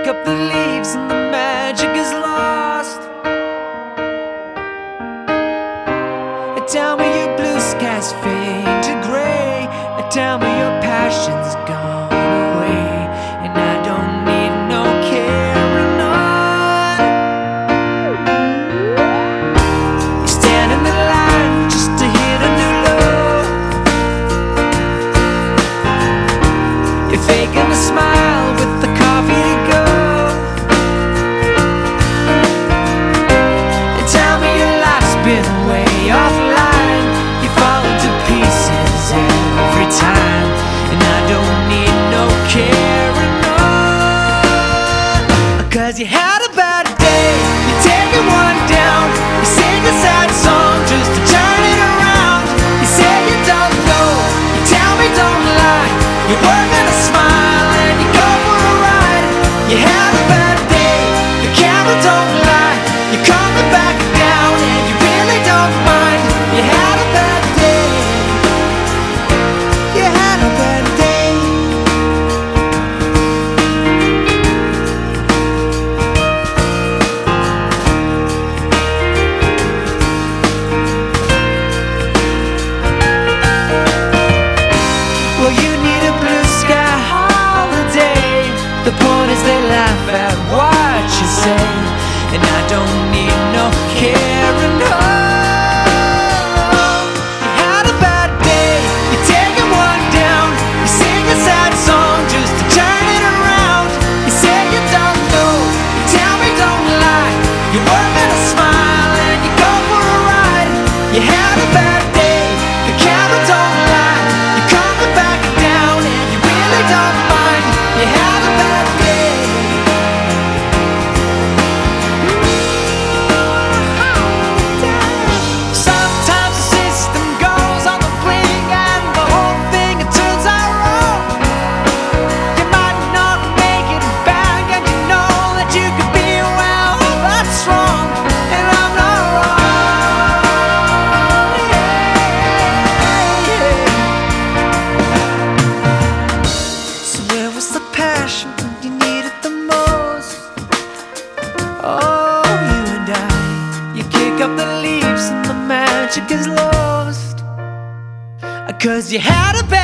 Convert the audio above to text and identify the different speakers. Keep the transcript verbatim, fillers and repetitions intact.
Speaker 1: kick up the leaves and the magic is lost. And tell me your blue skies fade to gray, and tell me your passion's gone away, and I don't need no carrying on. You stand in the line just to hit a new low. You're faking a smile with the coffee to go. And tell me your life's been way offline. You fall into pieces every time, and I don't need no carrying on. Cause you had a bad day, you're taking one down. You sing a sad song just to turn it around. You say you don't know, you tell me don't lie. You're working a smile and you go for a ride. You had a bad day, the camera don't lie. You're coming back down and you really don't mind. You had a bad day, you had a bad day. Well, you need a blue sky holiday. The point is they laugh at what you say, and I don't need no carrying on. You had a bad day, you're taking one down. You sing a sad song just to turn it around. You say you don't know, you tell me don't lie. You're working a smile and you go for a ride. You had a bad day, the camera don't lie. You're coming back down and you really don't mind. You had a bad day. Sometimes the system goes on the blink and the whole thing it turns out wrong. You might not make it back and you know that you could be, well, that's wrong, and I'm not wrong. Yeah, yeah. So where was the passion when you needed the most? Oh, you and I, you kick up the leaves and the magic is lost. Cause you had a bad